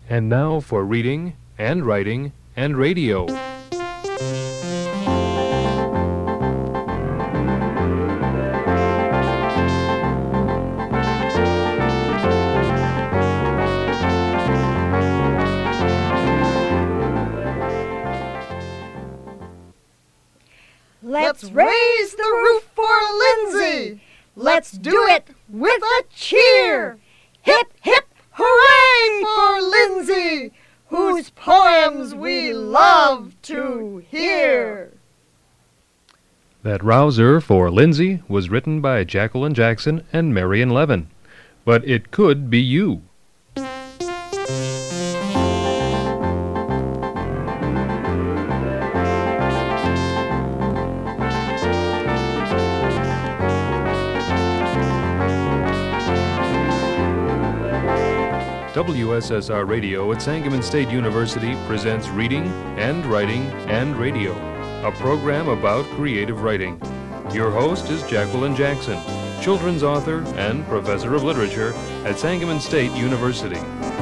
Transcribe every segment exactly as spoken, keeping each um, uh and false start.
And now for reading and writing and radio. Let's raise the roof for Lindsay. Let's do it with a cheer. Hip, hip, hooray for Lindsay, whose poems we love to hear. That rouser for Lindsay was written by Jacqueline Jackson and Marion Levin. But it could be you. W S S R Radio at Sangamon State University presents Reading and Writing and Radio, a program about creative writing. Your host is Jacqueline Jackson, children's author and professor of literature at Sangamon State University.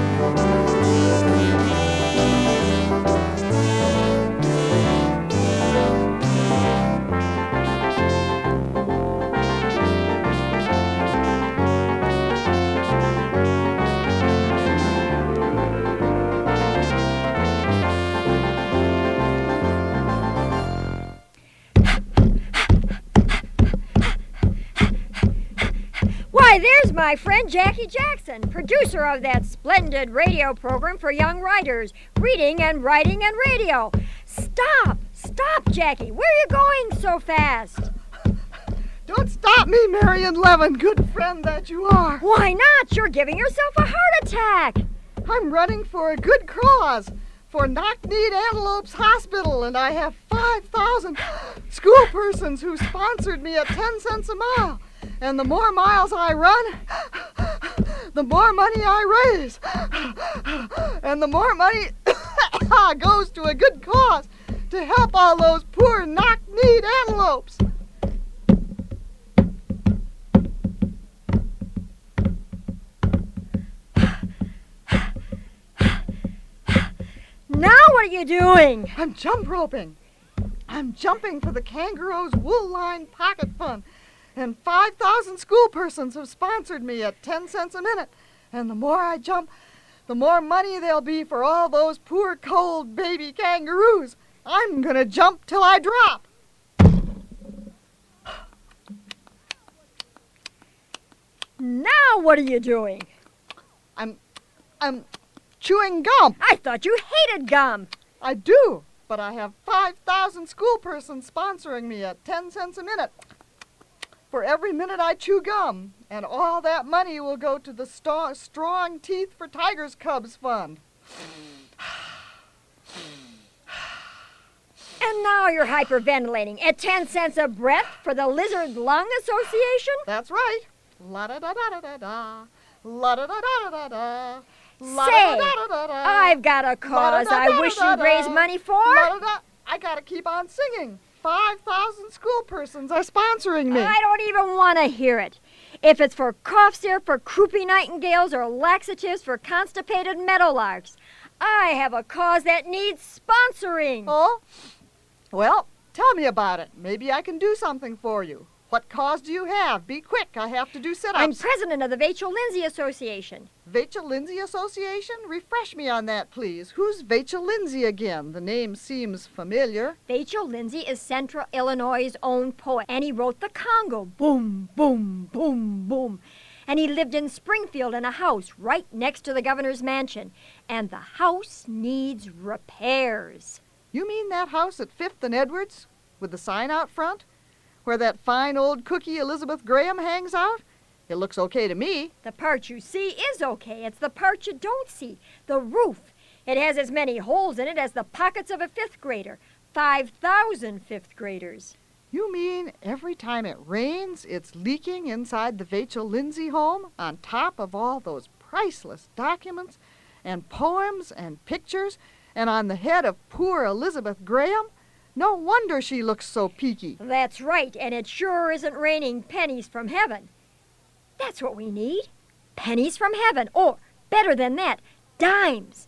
Why, there's my friend Jackie Jackson, producer of that splendid radio program for young writers, Reading and Writing and Radio. Stop! Stop, Jackie! Where are you going so fast? Don't stop me, Marion Levin, good friend that you are. Why not? You're giving yourself a heart attack. I'm running for a good cause, for Knock-Kneed Antelopes Hospital, and I have five thousand school persons who sponsored me at ten cents a mile. And the more miles I run, the more money I raise. And the more money goes to a good cause to help all those poor knock-kneed antelopes. Now what are you doing? I'm jump roping. I'm jumping for the kangaroo's wool-lined pocket fund. And five thousand school persons have sponsored me at ten cents a minute. And the more I jump, the more money there'll be for all those poor cold baby kangaroos. I'm going to jump till I drop. Now what are you doing? I'm, I'm chewing gum. I thought you hated gum. I do, but I have five thousand school persons sponsoring me at ten cents a minute. For every minute I chew gum, and all that money will go to the st- Strong Teeth for Tigers Cubs Fund. And now you're hyperventilating at ten cents a breath for the Lizard Lung Association? That's right. La-da-da-da-da-da. La-da-da-da-da-da. Say, I've got a cause I wish you'd raise money for. I gotta keep on singing. Five thousand school persons are sponsoring me. I don't even want to hear it. If it's for cough syrup for croupy nightingales or laxatives for constipated meadowlarks, I have a cause that needs sponsoring. Oh? Well, tell me about it. Maybe I can do something for you. What cause do you have? Be quick. I have to do sit-ups. I'm president of the Vachel Lindsay Association. Vachel Lindsay Association? Refresh me on that, please. Who's Vachel Lindsay again? The name seems familiar. Vachel Lindsay is Central Illinois' own poet, and he wrote the Congo. Boom, boom, boom, boom. And he lived in Springfield in a house right next to the governor's mansion. And the house needs repairs. You mean that house at Fifth and Edwards? With the sign out front? Where that fine old cookie Elizabeth Graham hangs out? It looks okay to me. The part you see is okay. It's the part you don't see. The roof. It has as many holes in it as the pockets of a fifth grader. Five thousand fifth graders. You mean every time it rains, it's leaking inside the Vachel Lindsay home on top of all those priceless documents and poems and pictures and on the head of poor Elizabeth Graham? No wonder she looks so peaky. That's right, and it sure isn't raining pennies from heaven. That's what we need. Pennies from heaven, or, better than that, dimes.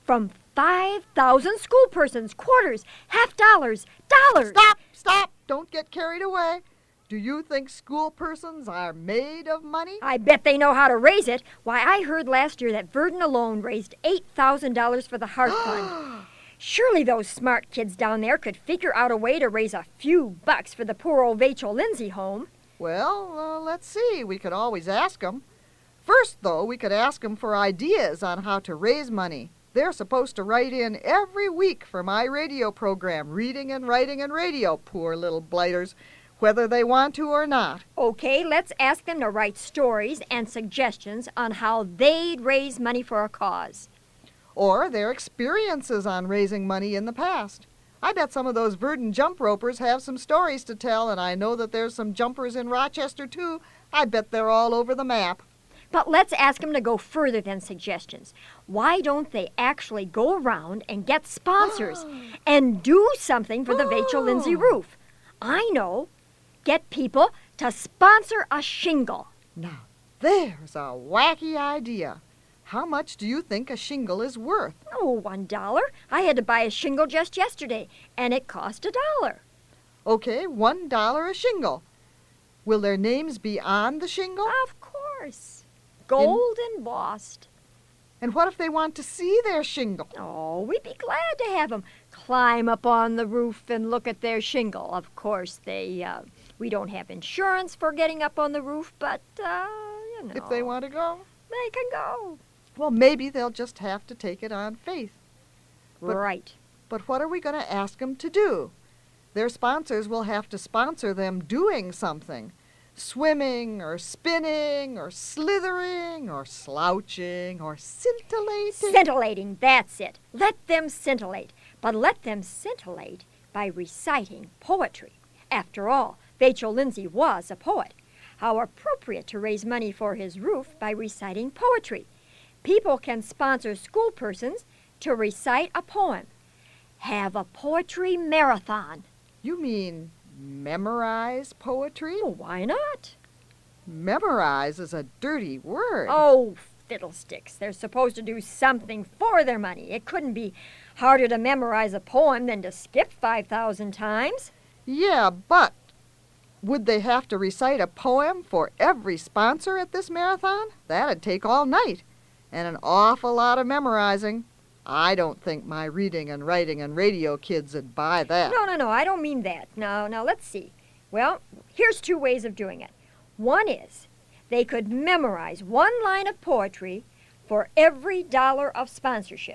From five thousand school persons, quarters, half dollars, dollars. Stop, stop. Don't get carried away. Do you think school persons are made of money? I bet they know how to raise it. Why, I heard last year that Verdon alone raised eight thousand dollars for the Heart Fund. Surely those smart kids down there could figure out a way to raise a few bucks for the poor old Vachel Lindsay home. Well, uh, let's see. We could always ask them. First, though, we could ask them for ideas on how to raise money. They're supposed to write in every week for my radio program, Reading and Writing and Radio, poor little blighters, whether they want to or not. Okay, let's ask them to write stories and suggestions on how they'd raise money for a cause. Or their experiences on raising money in the past. I bet some of those Verdon jump ropers have some stories to tell, and I know that there's some jumpers in Rochester, too. I bet they're all over the map. But let's ask them to go further than suggestions. Why don't they actually go around and get sponsors and do something for the Vachel Lindsay roof? I know. Get people to sponsor a shingle. Now, there's a wacky idea. How much do you think a shingle is worth? Oh, one dollar. I had to buy a shingle just yesterday, and it cost a dollar. Okay, one dollar a shingle. Will their names be on the shingle? Of course. Gold embossed. And what if they want to see their shingle? Oh, we'd be glad to have them climb up on the roof and look at their shingle. Of course, they uh, we don't have insurance for getting up on the roof, but, uh, you know. If they want to go? They can go. Well, maybe they'll just have to take it on faith. But, right. But what are we going to ask them to do? Their sponsors will have to sponsor them doing something. Swimming or spinning or slithering or slouching or scintillating. Scintillating, that's it. Let them scintillate. But let them scintillate by reciting poetry. After all, Vachel Lindsay was a poet. How appropriate to raise money for his roof by reciting poetry. People can sponsor school persons to recite a poem. Have a poetry marathon. You mean memorize poetry? Well, why not? Memorize is a dirty word. Oh, fiddlesticks. They're supposed to do something for their money. It couldn't be harder to memorize a poem than to skip five thousand times. Yeah, but would they have to recite a poem for every sponsor at this marathon? That'd take all night and an awful lot of memorizing. I don't think my reading and writing and radio kids would buy that. No, no, no, I don't mean that. Now, now, let's see. Well, here's two ways of doing it. One is they could memorize one line of poetry for every dollar of sponsorship.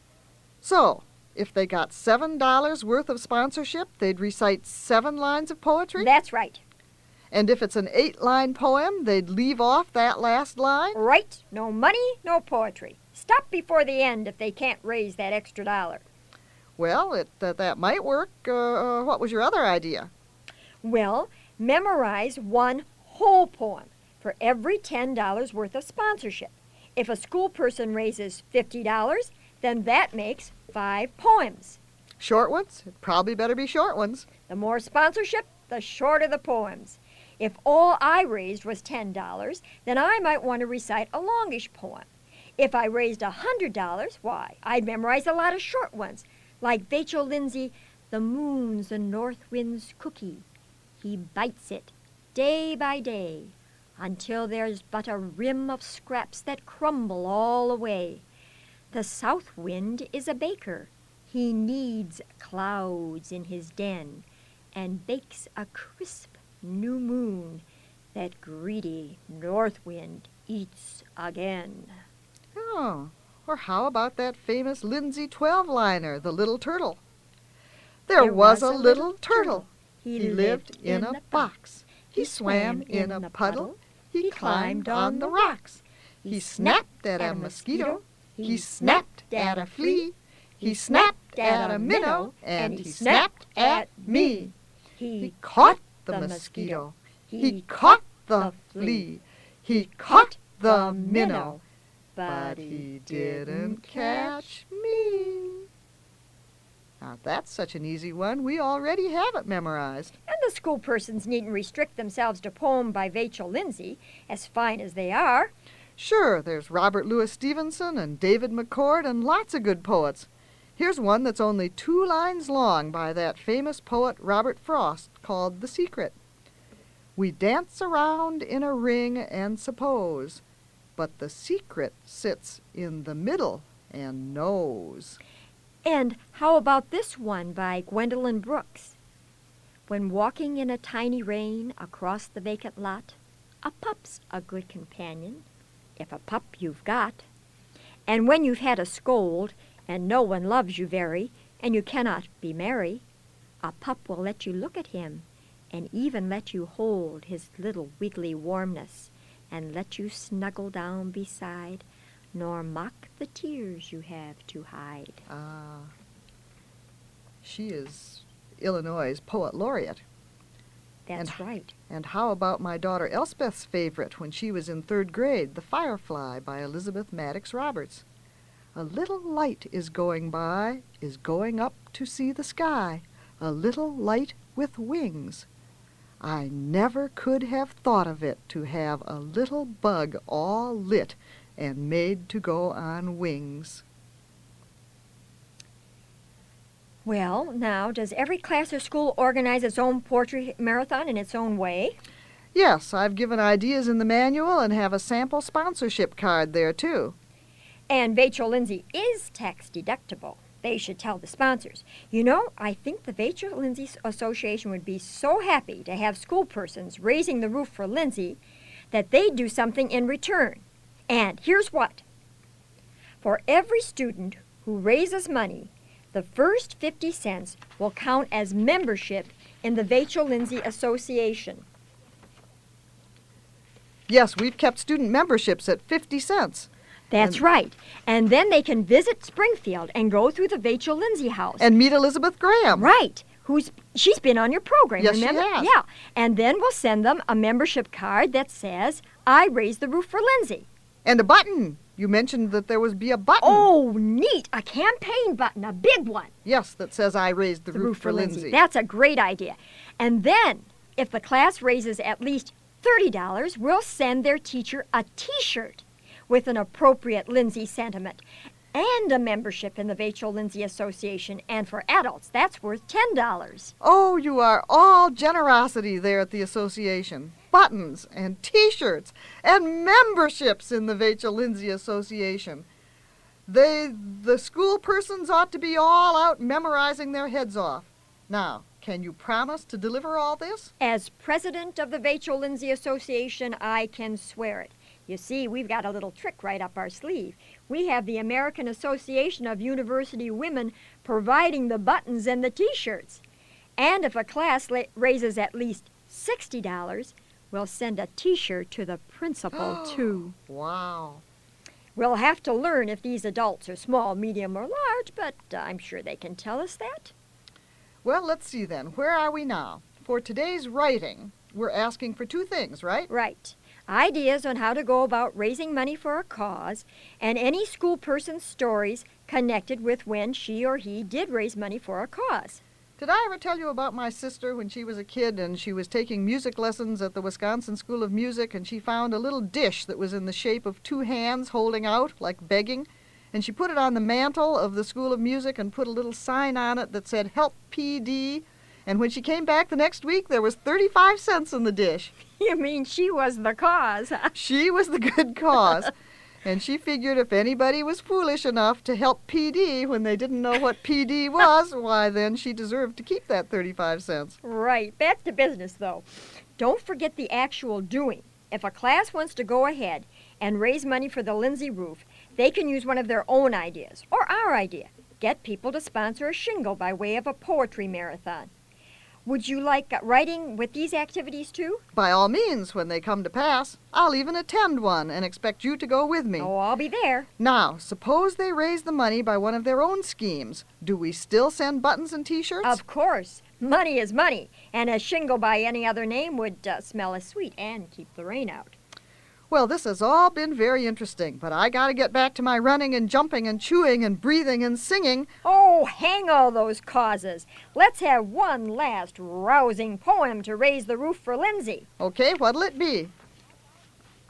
So, if they got seven dollars worth of sponsorship, they'd recite seven lines of poetry? That's right. And if it's an eight-line poem, they'd leave off that last line? Right. No money, no poetry. Stop before the end if they can't raise that extra dollar. Well, it, uh, that might work. Uh, what was your other idea? Well, memorize one whole poem for every ten dollars worth of sponsorship. If a school person raises fifty dollars, then that makes five poems. Short ones? It probably better be short ones. The more sponsorship, the shorter the poems. If all I raised was ten dollars, then I might want to recite a longish poem. If I raised one hundred dollars, why, I'd memorize a lot of short ones, like Vachel Lindsay, "The moon's a north wind's cookie. He bites it day by day until there's but a rim of scraps that crumble all away. The south wind is a baker. He kneads clouds in his den and bakes a crisp new moon that greedy north wind eats again." Oh, or how about that famous Lindsay twelve-liner, The Little Turtle? There, there was, was a little, little turtle. He, he lived in a box. He swam in a puddle. He climbed on the rocks. He snapped at a mosquito. He snapped at a flea. He snapped at a minnow. And he snapped at me. He caught the mosquito. He caught the flea. He caught the minnow. But he didn't catch me. Now, that's such an easy one, we already have it memorized. And the school persons needn't restrict themselves to poem by Vachel Lindsay, as fine as they are. Sure, there's Robert Louis Stevenson and David McCord and lots of good poets. Here's one that's only two lines long by that famous poet Robert Frost called The Secret. We dance around in a ring and suppose, but the secret sits in the middle and knows. And how about this one by Gwendolyn Brooks? When walking in a tiny rain across the vacant lot, a pup's a good companion, if a pup you've got. And when you've had a scold, and no one loves you very, and you cannot be merry, a pup will let you look at him, and even let you hold his little wiggly warmness, and let you snuggle down beside, nor mock the tears you have to hide. Ah, she is Illinois' poet laureate. That's and, right. And how about my daughter Elspeth's favorite when she was in third grade, The Firefly by Elizabeth Maddox Roberts? A little light is going by, is going up to see the sky, a little light with wings. I never could have thought of it to have a little bug all lit and made to go on wings. Well, now, does every class or school organize its own poetry marathon in its own way? Yes, I've given ideas in the manual and have a sample sponsorship card there, too. And Vachel Lindsay is tax deductible. They should tell the sponsors. You know, I think the Vachel Lindsay Association would be so happy to have school persons raising the roof for Lindsay that they'd do something in return. And here's what. For every student who raises money, the first fifty cents will count as membership in the Vachel Lindsay Association. Yes, we've kept student memberships at fifty cents. That's and, right. And then they can visit Springfield and go through the Vachel Lindsay house. And meet Elizabeth Graham. Right. Who's she's been on your program, yes, remember? She has. Yeah. And then we'll send them a membership card that says, I raised the roof for Lindsay. And a button. You mentioned that there would be a button. Oh, neat. A campaign button, a big one. Yes, that says I raised the, the roof, roof for Lindsay. Lindsay. That's a great idea. And then, if the class raises at least thirty dollars, we'll send their teacher a T-shirt with an appropriate Lindsay sentiment and a membership in the Vachel Lindsay Association. And for adults, that's worth ten dollars. Oh, you are all generosity there at the association. Buttons and T-shirts and memberships in the Vachel Lindsay Association. They, the school persons ought to be all out memorizing their heads off. Now, can you promise to deliver all this? As president of the Vachel Lindsay Association, I can swear it. You see, we've got a little trick right up our sleeve. We have the American Association of University Women providing the buttons and the T-shirts. And if a class la- raises at least sixty dollars, we'll send a T-shirt to the principal, too. Wow. We'll have to learn if these adults are small, medium, or large, but uh, I'm sure they can tell us that. Well, let's see then. Where are we now? For today's writing, we're asking for two things, right? Right. Ideas on how to go about raising money for a cause, and any school person's stories connected with when she or he did raise money for a cause. Did I ever tell you about my sister when she was a kid and she was taking music lessons at the Wisconsin School of Music, and she found a little dish that was in the shape of two hands holding out, like begging, and she put it on the mantle of the School of Music and put a little sign on it that said, Help P D, and when she came back the next week, there was thirty-five cents in the dish. You mean she was the cause, huh? She was the good cause. And she figured if anybody was foolish enough to help P D when they didn't know what P D was, why then she deserved to keep that thirty-five cents. Right. Back to business, though. Don't forget the actual doing. If a class wants to go ahead and raise money for the Lindsay roof, they can use one of their own ideas, or our idea. Get people to sponsor a shingle by way of a poetry marathon. Would you like writing with these activities, too? By all means, when they come to pass. I'll even attend one and expect you to go with me. Oh, I'll be there. Now, suppose they raise the money by one of their own schemes. Do we still send buttons and T-shirts? Of course. Money is money, and a shingle by any other name would uh, smell as sweet and keep the rain out. Well, this has all been very interesting, but I gotta get back to my running and jumping and chewing and breathing and singing. Oh, hang all those causes. Let's have one last rousing poem to raise the roof for Lindsay. Okay, what'll it be?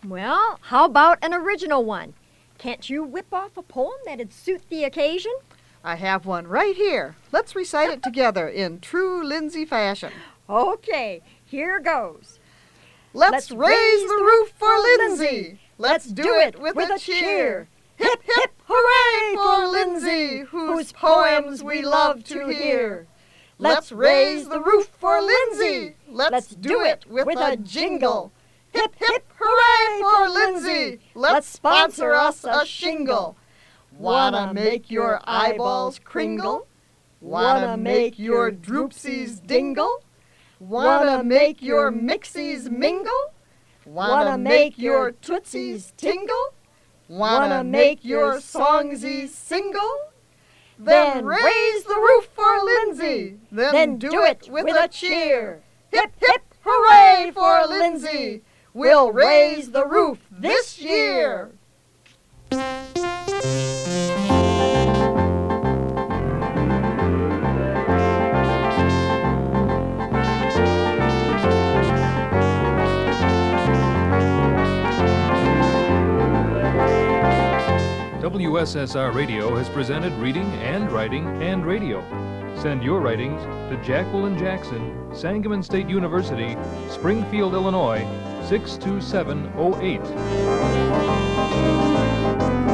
Well, how about an original one? Can't you whip off a poem that'd suit the occasion? I have one right here. Let's recite it together in true Lindsay fashion. Okay, here goes. Let's, Let's raise, raise the roof for Lindsay. Let's do it with, with a cheer. Hip, hip, hooray for Lindsay, whose poems we love to hear. Let's raise the roof for Lindsay. Let's do it with a jingle. Hip, hip, hooray for Lindsay. Let's sponsor us a shingle. Wanna make your eyeballs kringle? Wanna make your droopsies dingle? Wanna make your mixies mingle? Wanna make your tootsies tingle? Wanna make your songsies single? Then raise the roof for Lindsay. Then, then do it with a cheer. Hip, hip, hooray for Lindsay. We'll raise the roof this year. W S S R Radio has presented Reading and Writing and Radio. Send your writings to Jacqueline Jackson, Sangamon State University, Springfield, Illinois, six two seven oh eight.